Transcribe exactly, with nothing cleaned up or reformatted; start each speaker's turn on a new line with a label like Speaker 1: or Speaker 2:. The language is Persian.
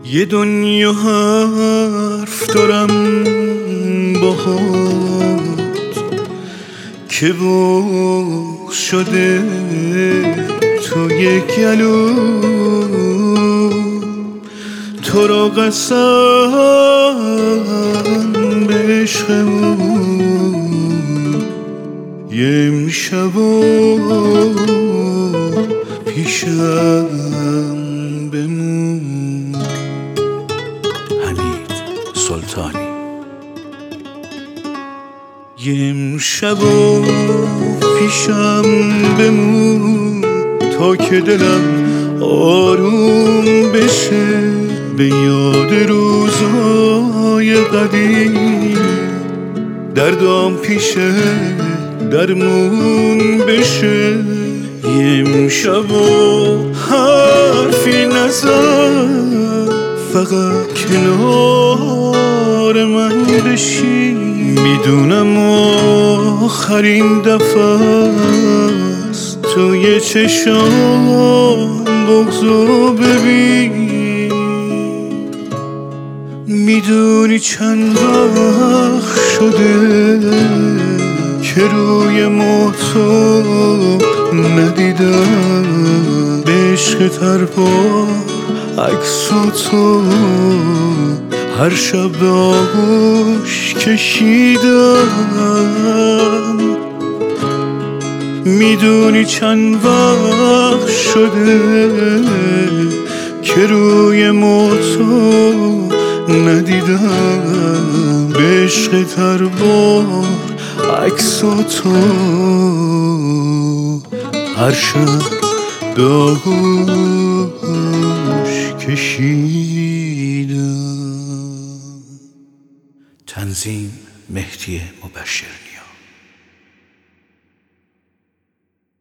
Speaker 1: یه دنیا حرف دارم باهات که بغض شده تو یک گلو، تو را قسم به عشقمون یه امشب و پیشم بمون. حمید سلطانی. یه امشب و پیشم بمون تا که دلم آروم بشه، به یاد روزهای قدیم دردام پیشه درمون بشه. یه امشب و حرفی نزن، فقط کنار من بشی. میدونم آخرین دفعه است توی چشام بغضو ببین. میدونی چند وقت شده که روی موتو ندیدم، به عشق تربار عکسو تو هر شب به آغوش کشیدم. میدونی چند وقت شده که روی موتو ندیدم، به عشق تربار عکسو تو هر شب به آغوش کشیدم. تنظیم مهدی مبشرنی.